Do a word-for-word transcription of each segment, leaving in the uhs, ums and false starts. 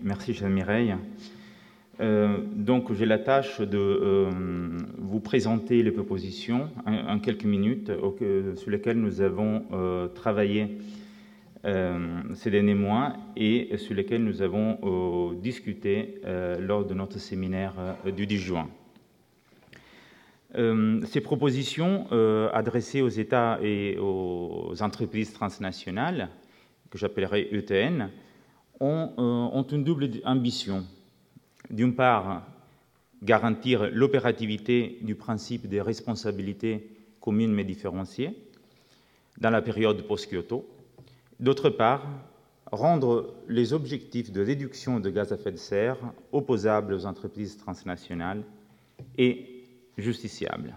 merci, chère Mireille. Euh, donc, j'ai la tâche de euh, vous présenter les propositions en, en quelques minutes euh, sur lesquelles nous avons euh, travaillé euh, ces derniers mois et sur lesquelles nous avons euh, discuté euh, lors de notre séminaire euh, du dix juin. Euh, ces propositions euh, adressées aux États et aux entreprises transnationales, que j'appellerai E T N, ont, euh, ont une double ambition. D'une part, garantir l'opérativité du principe des responsabilités communes mais différenciées dans la période post-Kyoto. D'autre part, rendre les objectifs de réduction de gaz à effet de serre opposables aux entreprises transnationales et justiciables.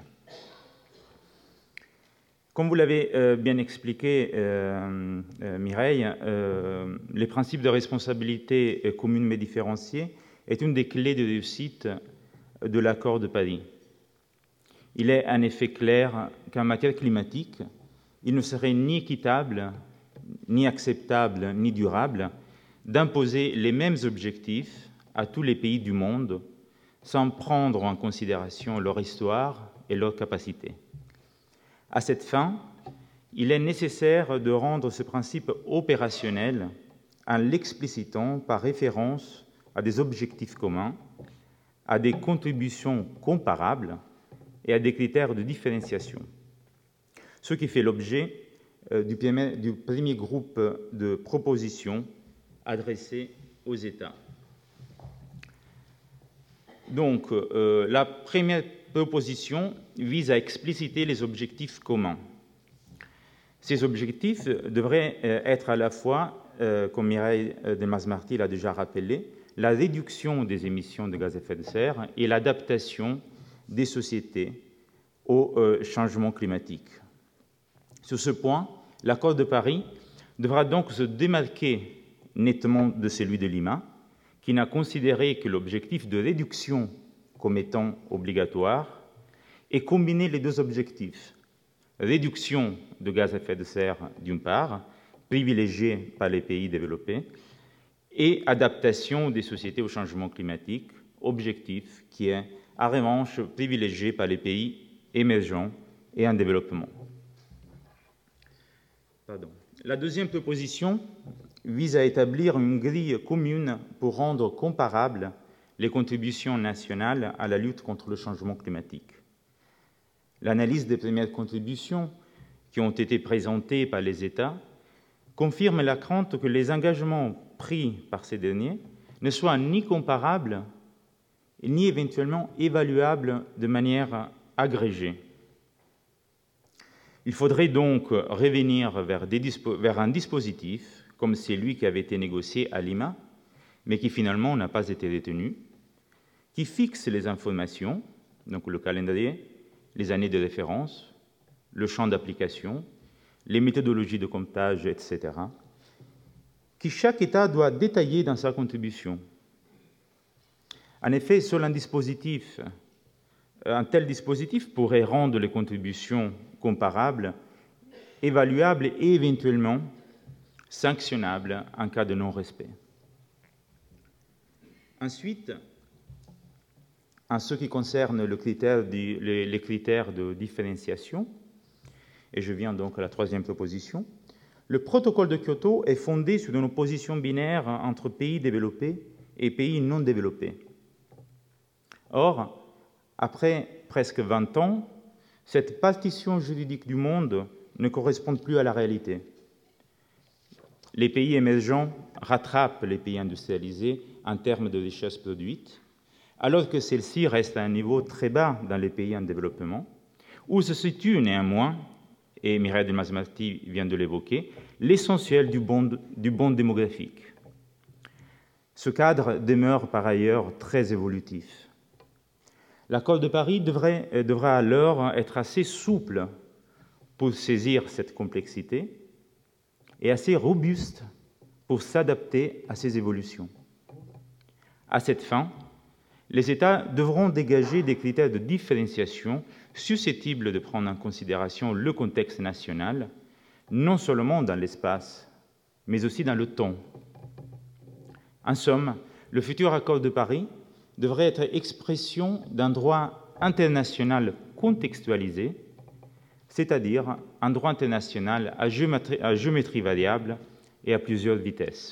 Comme vous l'avez euh, bien expliqué, euh, euh, Mireille, euh, les principes de responsabilité euh, commune mais différenciée est une des clés de réussite de l'accord de Paris. Il est en effet clair qu'en matière climatique, il ne serait ni équitable, ni acceptable, ni durable d'imposer les mêmes objectifs à tous les pays du monde sans prendre en considération leur histoire et leur capacité. À cette fin, il est nécessaire de rendre ce principe opérationnel en l'explicitant par référence à des objectifs communs, à des contributions comparables et à des critères de différenciation, ce qui fait l'objet euh, du, du premier groupe de propositions adressées aux États. Donc, euh, la première proposition vise à expliciter les objectifs communs. Ces objectifs devraient euh, être à la fois, euh, comme Mireille Delmas-Marty l'a déjà rappelé, la réduction des émissions de gaz à effet de serre et l'adaptation des sociétés au euh, changement climatique. Sur ce point, l'accord de Paris devra donc se démarquer nettement de celui de Lima, qui n'a considéré que l'objectif de réduction comme étant obligatoire et combiner les deux objectifs, réduction de gaz à effet de serre d'une part, privilégiée par les pays développés, et adaptation des sociétés au changement climatique, objectif qui est, en revanche, privilégié par les pays émergents et en développement. Pardon. La deuxième proposition vise à établir une grille commune pour rendre comparables les contributions nationales à la lutte contre le changement climatique. L'analyse des premières contributions qui ont été présentées par les États confirme la crainte que les engagements pris par ces derniers ne soient ni comparables ni éventuellement évaluables de manière agrégée. Il faudrait donc revenir vers, des dispo- vers un dispositif comme celui qui avait été négocié à Lima, mais qui finalement n'a pas été retenu, qui fixe les informations, donc le calendrier, les années de référence, le champ d'application, les méthodologies de comptage, et cetera, qui chaque État doit détailler dans sa contribution. En effet, seul un dispositif, un tel dispositif pourrait rendre les contributions comparables, évaluables et éventuellement sanctionnables en cas de non-respect. Ensuite, en ce qui concerne le critère du, les, les critères de différenciation, et je viens donc à la troisième proposition, le protocole de Kyoto est fondé sur une opposition binaire entre pays développés et pays non développés. Or, après presque vingt ans, cette partition juridique du monde ne correspond plus à la réalité. Les pays émergents rattrapent les pays industrialisés en termes de richesse produite, alors que celle-ci reste à un niveau très bas dans les pays en développement, où se situe néanmoins, et Mireille Delmas-Marty vient de l'évoquer, l'essentiel du bond, du bond démographique. Ce cadre demeure par ailleurs très évolutif. L'accord de Paris devrait, devra alors être assez souple pour saisir cette complexité et assez robuste pour s'adapter à ces évolutions. À cette fin, les États devront dégager des critères de différenciation susceptibles de prendre en considération le contexte national, non seulement dans l'espace, mais aussi dans le temps. En somme, le futur accord de Paris devrait être expression d'un droit international contextualisé, c'est-à-dire un droit international à géométrie, à géométrie variable et à plusieurs vitesses.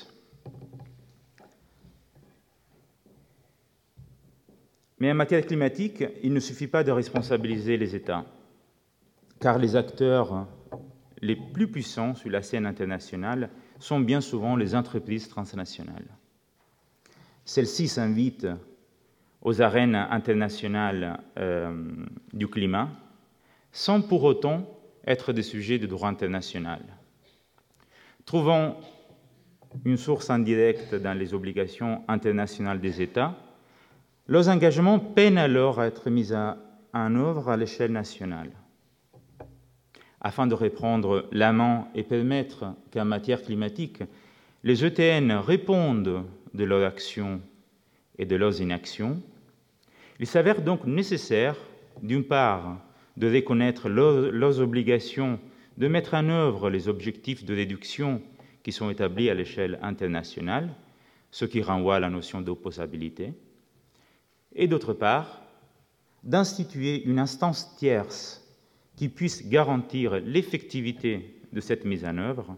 Mais en matière climatique, il ne suffit pas de responsabiliser les États, car les acteurs les plus puissants sur la scène internationale sont bien souvent les entreprises transnationales. Celles-ci s'invitent aux arènes internationales euh, du climat sans pour autant être des sujets de droit international. Trouvant une source indirecte dans les obligations internationales des États, leurs engagements peinent alors à être mis à, en œuvre à l'échelle nationale. Afin de reprendre la main et permettre qu'en matière climatique, les E T N répondent de leurs actions et de leurs inactions, il s'avère donc nécessaire, d'une part, de reconnaître leurs, leurs obligations de mettre en œuvre les objectifs de réduction qui sont établis à l'échelle internationale, ce qui renvoie à la notion d'opposabilité, et d'autre part, d'instituer une instance tierce qui puisse garantir l'effectivité de cette mise en œuvre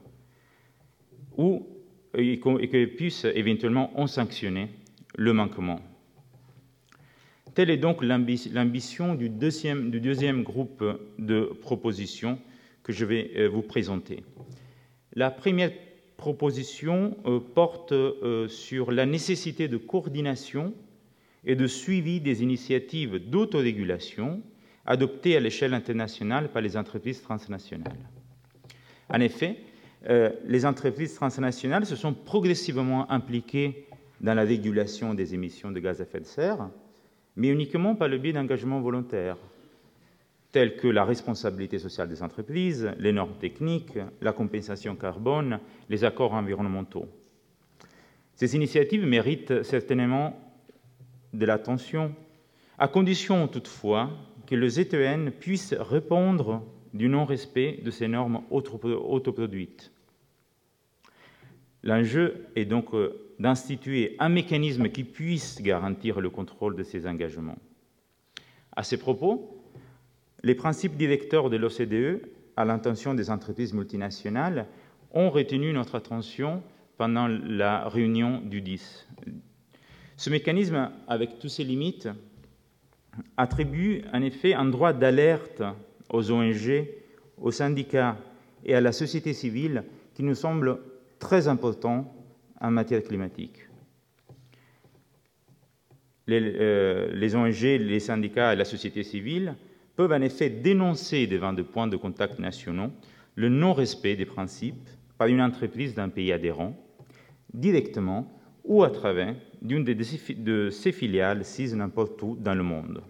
ou et qui puisse éventuellement en sanctionner le manquement. Telle est donc l'ambition du deuxième, du deuxième groupe de propositions que je vais vous présenter. La première proposition porte sur la nécessité de coordination et de suivi des initiatives d'autorégulation adoptées à l'échelle internationale par les entreprises transnationales. En effet, euh, les entreprises transnationales se sont progressivement impliquées dans la régulation des émissions de gaz à effet de serre, mais uniquement par le biais d'engagements volontaires, tels que la responsabilité sociale des entreprises, les normes techniques, la compensation carbone, les accords environnementaux. Ces initiatives méritent certainement de l'attention, à condition toutefois que les E T N puissent répondre du non-respect de ces normes autoproduites. L'enjeu est donc d'instituer un mécanisme qui puisse garantir le contrôle de ces engagements. À ces propos, les principes directeurs de l'O C D E, à l'intention des entreprises multinationales, ont retenu notre attention pendant la réunion du dix. Ce mécanisme, avec toutes ses limites, attribue en effet un droit d'alerte aux O N G, aux syndicats et à la société civile qui nous semble très important en matière climatique. Les, euh, les O N G, les syndicats et la société civile peuvent en effet dénoncer devant des points de contact nationaux le non-respect des principes par une entreprise d'un pays adhérent, directement ou à travers d'une de ses filiales sises n'importe où dans le monde.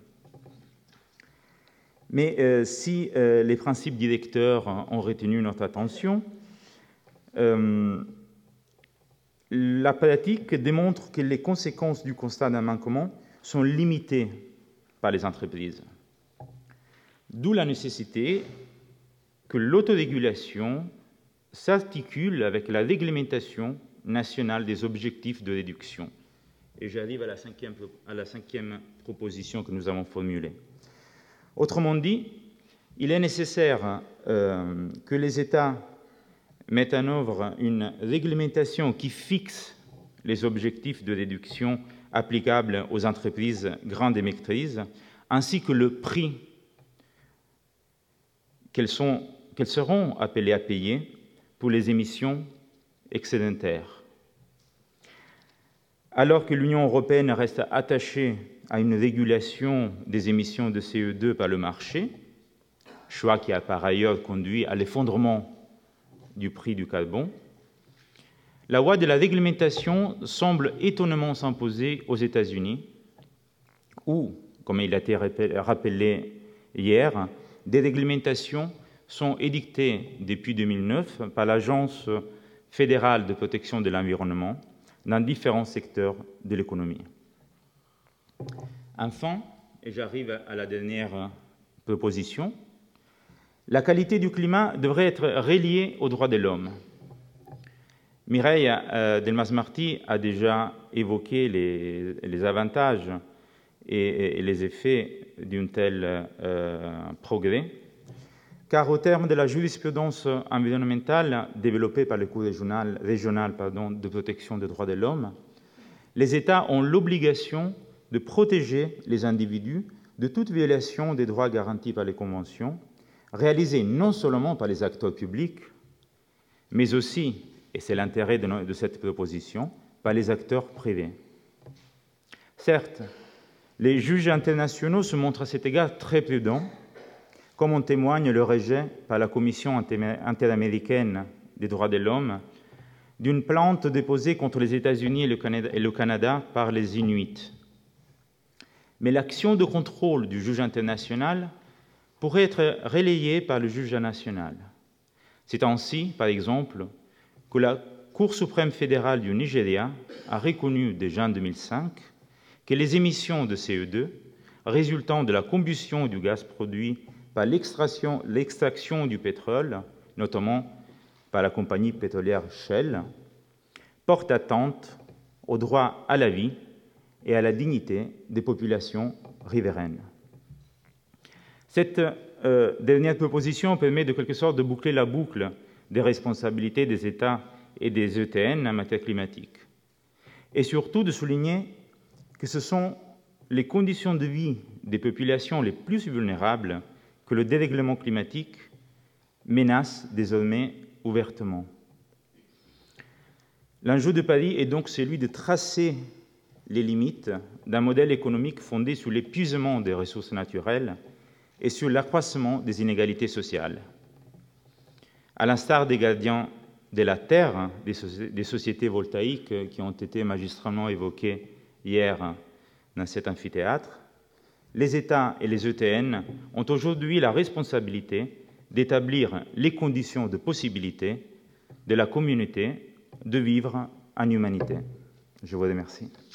Mais euh, si euh, les principes directeurs ont retenu notre attention, euh, la pratique démontre que les conséquences du constat d'un manquement sont limitées par les entreprises. D'où la nécessité que l'autorégulation s'articule avec la réglementation nationale des objectifs de réduction. Et j'arrive à la cinquième, à la cinquième proposition que nous avons formulée. Autrement dit, il est nécessaire euh, que les États mettent en œuvre une réglementation qui fixe les objectifs de réduction applicables aux entreprises grandes émettrices, ainsi que le prix qu'elles, sont, qu'elles seront appelées à payer pour les émissions excédentaires. Alors que l'Union européenne reste attachée à une régulation des émissions de C O deux par le marché, choix qui a par ailleurs conduit à l'effondrement du prix du carbone, la voie de la réglementation semble étonnamment s'imposer aux États-Unis, où, comme il a été rappelé hier, des réglementations sont édictées depuis deux mille neuf par l'Agence fédérale de protection de l'environnement dans différents secteurs de l'économie. Enfin, et j'arrive à la dernière proposition, la qualité du climat devrait être reliée aux droits de l'homme. Mireille euh, Delmas-Marty a déjà évoqué les, les avantages et, et les effets d'un tel euh, progrès, car au terme de la jurisprudence environnementale développée par le Cour régional, régional pardon, de protection des droits de l'homme, les États ont l'obligation de protéger les individus de toute violation des droits garantis par les conventions, réalisées non seulement par les acteurs publics, mais aussi, et c'est l'intérêt de, no- de cette proposition, par les acteurs privés. Certes, les juges internationaux se montrent à cet égard très prudents, comme en témoigne le rejet par la Commission interaméricaine des droits de l'homme d'une plainte déposée contre les États-Unis et le Canada, et le Canada par les Inuits. Mais l'action de contrôle du juge international pourrait être relayée par le juge national. C'est ainsi, par exemple, que la Cour suprême fédérale du Nigeria a reconnu déjà en deux mille cinq que les émissions de C O deux résultant de la combustion du gaz produit par l'extraction, l'extraction du pétrole, notamment par la compagnie pétrolière Shell, portent atteinte au droit à la vie et à la dignité des populations riveraines. Cette euh, dernière proposition permet de quelque sorte de boucler la boucle des responsabilités des États et des E T N en matière climatique, et surtout de souligner que ce sont les conditions de vie des populations les plus vulnérables que le dérèglement climatique menace désormais ouvertement. L'enjeu de Paris est donc celui de tracer les limites d'un modèle économique fondé sur l'épuisement des ressources naturelles et sur l'accroissement des inégalités sociales. À l'instar des gardiens de la Terre, des, soci- des sociétés voltaïques qui ont été magistralement évoquées hier dans cet amphithéâtre, les États et les E T N ont aujourd'hui la responsabilité d'établir les conditions de possibilité de la communauté de vivre en humanité. Je vous remercie.